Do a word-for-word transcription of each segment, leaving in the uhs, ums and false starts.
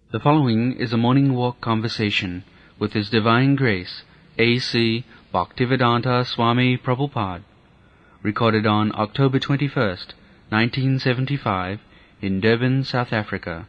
The following is a morning walk conversation with His Divine Grace, A C Bhaktivedanta Swami Prabhupada, recorded on October twenty-first, nineteen seventy-five, in Durban, South Africa.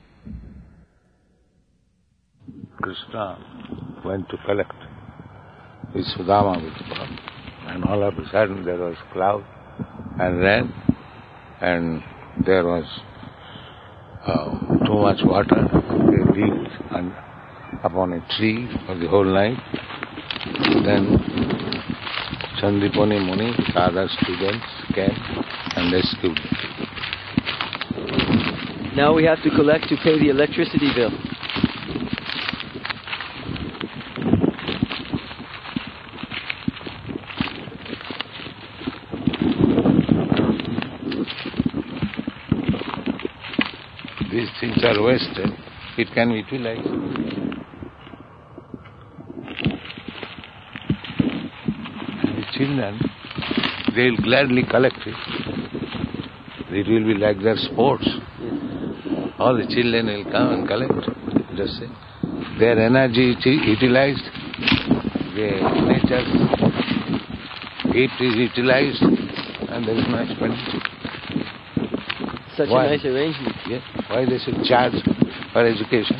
Krishna went to collect his Sudama with the Prabhupada, and all of a sudden there was cloud and rain, and there was uh, too much water. They lived on, upon a tree for the whole night. Then Chandipani Muni, other students came and rescued them. Now we have to collect to pay the electricity bill. These things are wasted. It can be utilized. And the children, they will gladly collect it. It will be like their sports. All the children will come and collect. Just say, their energy is utilized, the nature's gift is utilized, and there is no expenditure. Such Why? a nice arrangement. Yes. Why they should charge for education?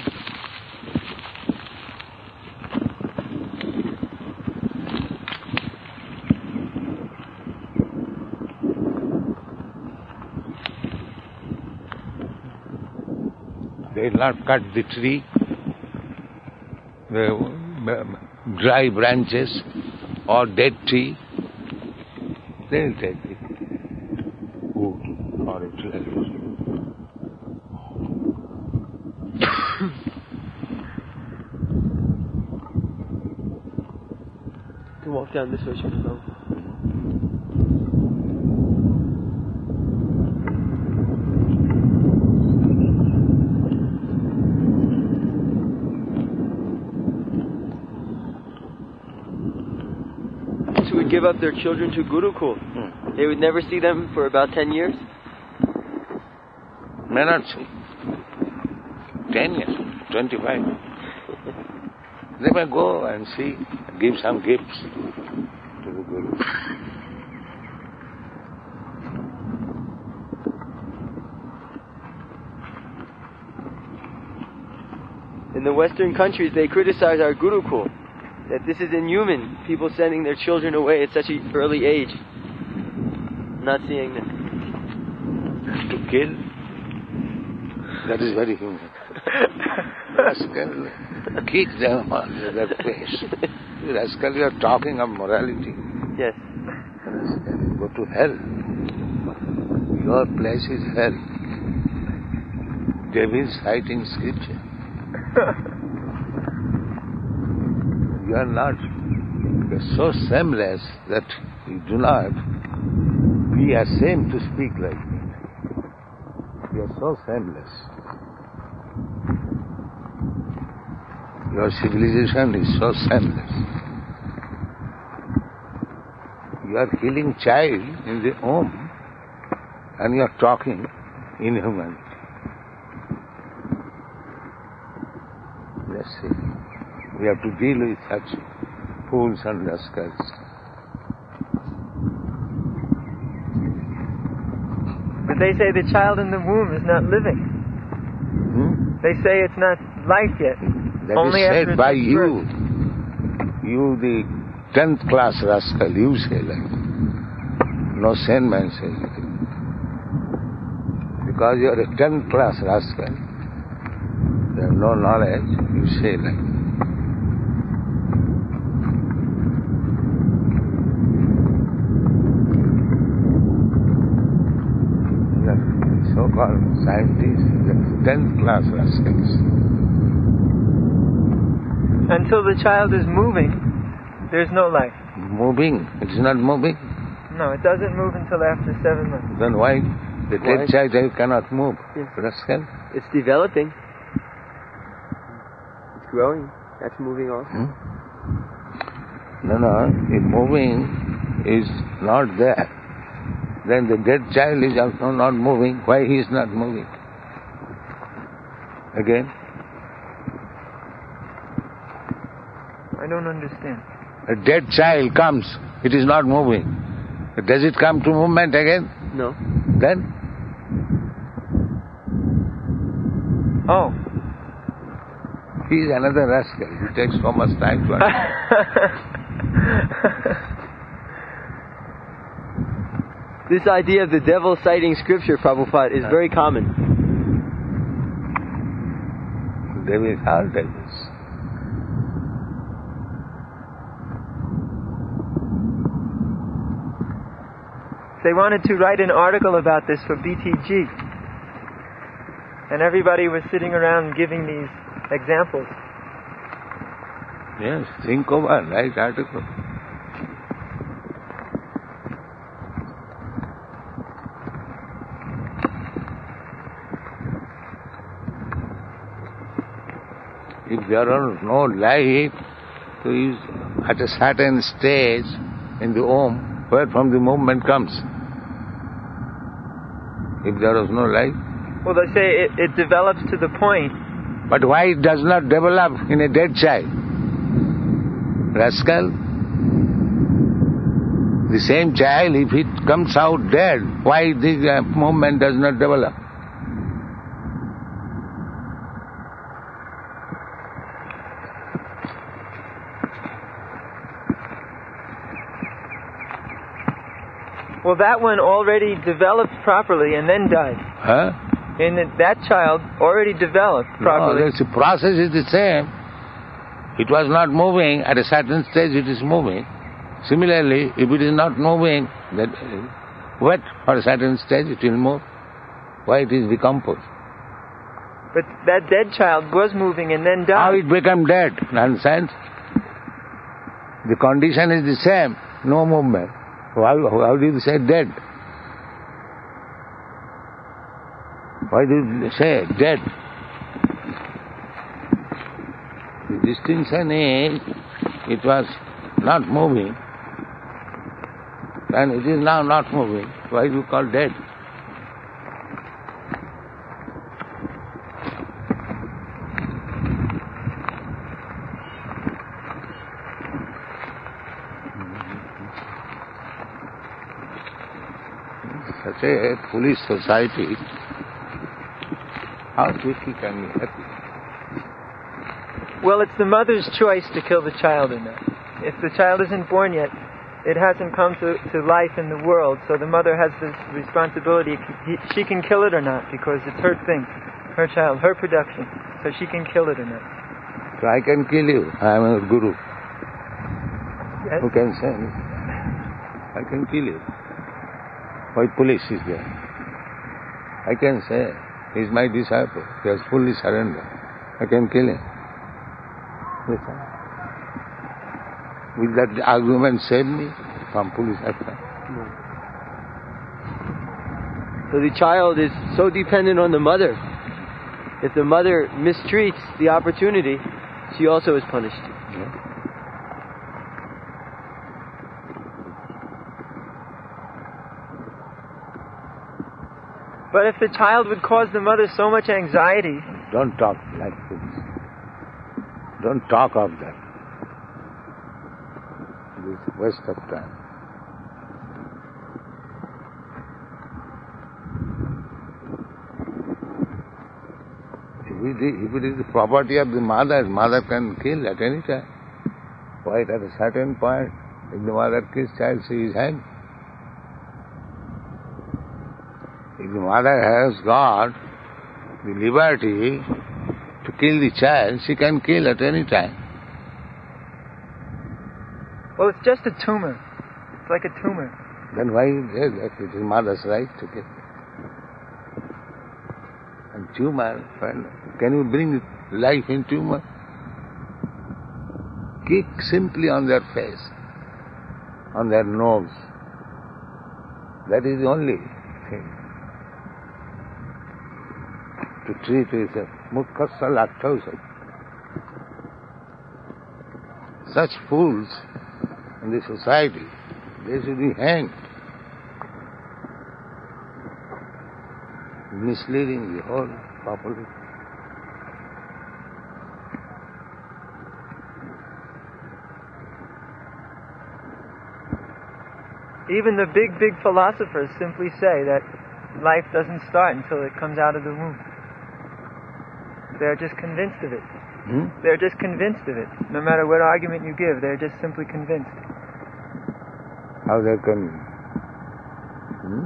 They will not cut the tree, the dry branches or dead tree. They will take the wood or utilization. To walk down this way, should we go? So would give up their children to Gurukul. Hmm. They would never see them for about ten years? May not see. Ten years, twenty-five. They may go and see, give some gifts to the Guru. In the Western countries, they criticize our Gurukul, that this is inhuman, people sending their children away at such an early age, not seeing them. To kill, that is very human. Rascal, kick them on their face. Rascal, you are talking of morality. Yes. Rascal, go to hell. Your place is hell. Devils citing scripture. You are not, you are so shameless that you do not be ashamed to speak like me. You are so shameless. Your civilization is so shameless. You are killing child in the home and you are talking inhumanity. Let's see. We have to deal with such fools and rascals. But they say the child in the womb is not living. Hmm? They say it's not life yet. That Only is after said it by gives you. You, the tenth class rascal, you say like. No sane man says like. Because you are a tenth class rascal, you have no knowledge, you say like. So-called scientists, tenth class rascals. Until the child is moving, there's no life. Moving, it is not moving. No, it doesn't move until after seven months. Then why the Why? dead child cannot move? Yes. Rascal? It's developing. It's growing. That's moving also. Hmm? No, no, if moving is not there, then the dead child is also not moving. Why he is not moving? Again, don't understand. A dead child comes, it is not moving. Does it come to movement again? No. Then? Oh. He is another rascal. He takes so much time to understand. This idea of the devil citing scripture, Prabhupada, is very common. Devils are devils. They wanted to write an article about this for B T G. And everybody was sitting around giving these examples. Yes, think over, write article. If there are no light, so is at a certain stage in the womb, where from the movement comes. If there is no light. Well, they say it, it develops to the point. But why it does not develop in a dead child? Rascal. The same child, if it comes out dead, why the uh, movement does not develop? Well, that one already developed properly and then died. Huh? And that, that child already developed properly. No, the process is the same. It was not moving, at a certain stage it is moving. Similarly, if it is not moving, that uh, wait for a certain stage it will move. Why it is decomposed? But that dead child was moving and then died. How it became dead? Nonsense. The condition is the same, no movement. How, how do you say dead? Why do you say dead? The distinction is, it was not moving, and it is now not moving. Why do you call dead? Such a foolish society, how quickly can we happy? Well, it's the mother's choice to kill the child or not. If the child isn't born yet, it hasn't come to, to life in the world, so the mother has this responsibility. She can kill it or not, because it's her thing, her child, her production, so she can kill it or not. So I can kill you, I am a guru. Yes? Who can say? I can kill you. Why police is there? I can say, he is my disciple, he has fully surrendered. I can kill him. Will that argument save me from police action? No. So the child is so dependent on the mother. If the mother mistreats the opportunity, she also is punished. Yeah. But if the child would cause the mother so much anxiety... Don't talk like this. Don't talk of that. This is waste of time. If it, is, if it is the property of the mother, mother can kill at any time. Quite at a certain point, if the mother kills child, she is hanged. If the mother has got the liberty to kill the child, she can kill at any time. Well, it's just a tumor. It's like a tumor. Then why is it? It is mother's right to kill. And tumor, friend, can you bring life in tumor? Kick simply on their face, on their nose. That is the only thing. To treat with a mukkhasa lactosa. Such fools in the society, they should be hanged. Misleading the whole population. Even the big, big philosophers simply say that life doesn't start until it comes out of the womb. They're just convinced of it. Hmm? They're just convinced of it. No matter what argument you give, they're just simply convinced. How they convinced? Hmm?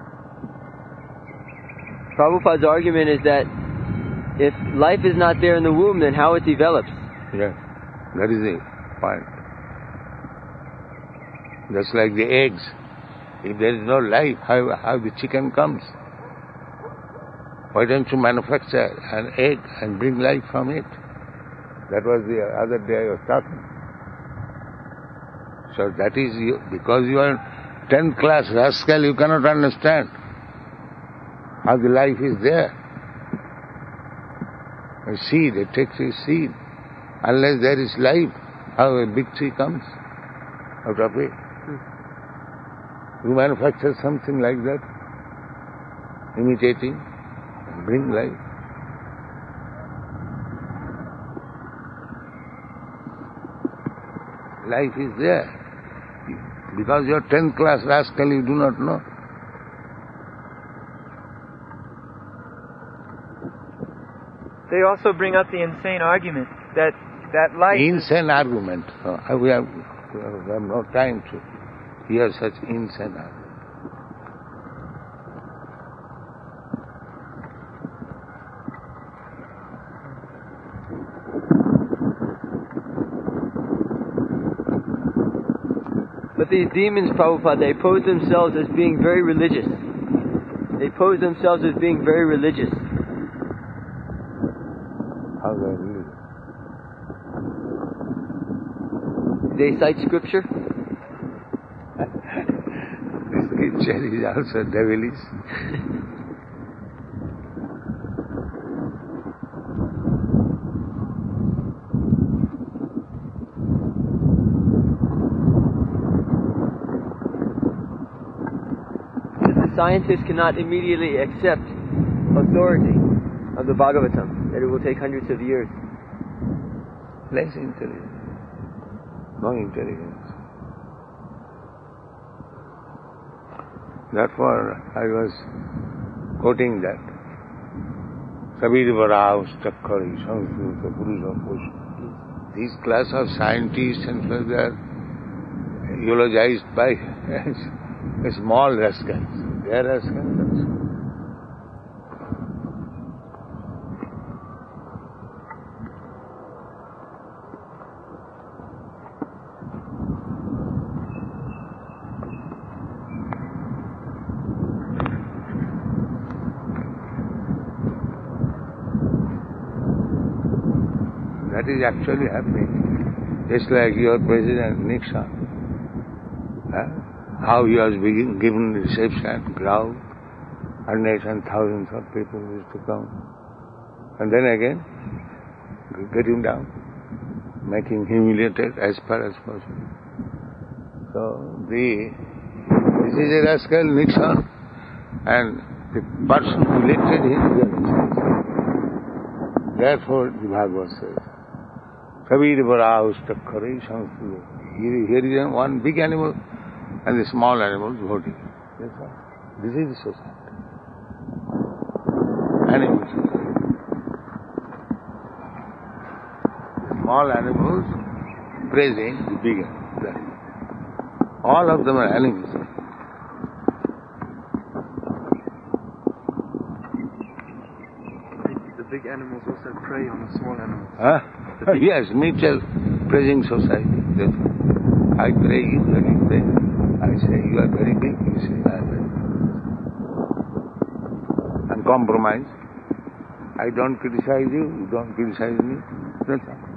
Prabhupada's argument is that if life is not there in the womb, then how it develops? Yes, that is the point. Just like the eggs. If there is no life, how, how the chicken comes? Why don't you manufacture an egg and bring life from it? That was the other day I was talking. So that is, you, because you are tenth class rascal, you cannot understand how the life is there. A seed, it takes a seed. Unless there is life, how a big tree comes out of it? You manufacture something like that, imitating, and bring life. Life is there. Because you are tenth class rascal, you do not know. They also bring up the insane argument that that life... Insane argument. Oh, we, have, we have no time to hear such insane argument. But these demons, Prabhupada, they pose themselves as being very religious. They pose themselves as being very religious. How they religious? They cite scripture. The scripture is also devilish. Scientists cannot immediately accept authority of the Bhagavatam, that it will take hundreds of years. Less intelligence. No intelligence. Therefore, I was quoting that. Sabir Varao Stakkari Sanskruta Purusha Pusha. These class of scientists and so they are eulogized by small rascals. They are rascals. That is actually happening. Just like your President Nixon. Huh? How he was being given reception, crowd, hundreds and thousands of people used to come. And then again, get him down, make him humiliated as far as possible. So, the, this is a rascal Nixon, and the person who elected him is a Nixon. Therefore, the Bhagavad says, Kabir Varao Stakkari Sanskruta. Here is one big animal, and the small animals voting. That's all. This is the society. Animal society. The small animals praising the big animals. All of them are animals. The big animals also prey on the small animals. Huh? Yes, mutual praising society. That's all. I pray you, and you pray. I say, you are very big, you say, I am very big. And compromise. I don't criticize you, you don't criticize me. That's all.